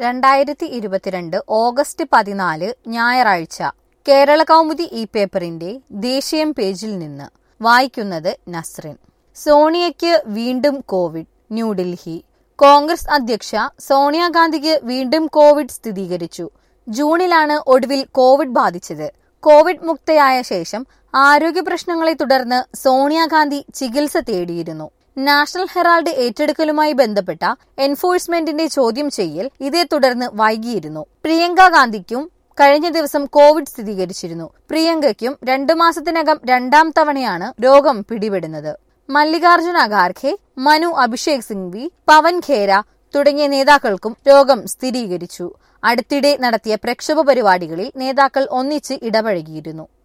2022 August 14 ഞായറാഴ്ച കേരള കൗമുദി ഈ പേപ്പറിന്റെ ദേശീയം പേജിൽ നിന്ന് വായിക്കുന്നത് നസ്രിൻ. സോണിയയ്ക്ക് വീണ്ടും കോവിഡ്. ന്യൂഡൽഹി. കോൺഗ്രസ് അധ്യക്ഷ സോണിയാഗാന്ധിക്ക് വീണ്ടും കോവിഡ് സ്ഥിരീകരിച്ചു. ജൂണിലാണ് ഒടുവിൽ കോവിഡ് ബാധിച്ചത്. കോവിഡ് മുക്തയായ ശേഷം ആരോഗ്യ പ്രശ്നങ്ങളെ തുടർന്ന് സോണിയാഗാന്ധി ചികിത്സ തേടിയിരുന്നു. നാഷണൽ ഹെറാൾഡ് ഏറ്റെടുക്കലുമായി ബന്ധപ്പെട്ട എൻഫോഴ്സ്മെന്റിന്റെ ചോദ്യം ചെയ്യൽ ഇതേ തുടർന്ന് വൈകിയിരുന്നു. പ്രിയങ്ക ഗാന്ധിക്കും കഴിഞ്ഞ ദിവസം കോവിഡ് സ്ഥിരീകരിച്ചിരുന്നു. പ്രിയങ്കയ്ക്കും 2 മാസത്തിനകം 2ാം തവണയാണ് രോഗം പിടിപെടുന്നത്. മല്ലികാർജുന ഖാർഗെ, മനു അഭിഷേക് സിംഗ്വി, പവൻ ഖേര തുടങ്ങിയ നേതാക്കൾക്കും രോഗം സ്ഥിരീകരിച്ചു. അടുത്തിടെ നടത്തിയ പ്രക്ഷോഭ പരിപാടികളിൽ നേതാക്കൾ ഒന്നിച്ച് ഇടപഴകിയിരുന്നു.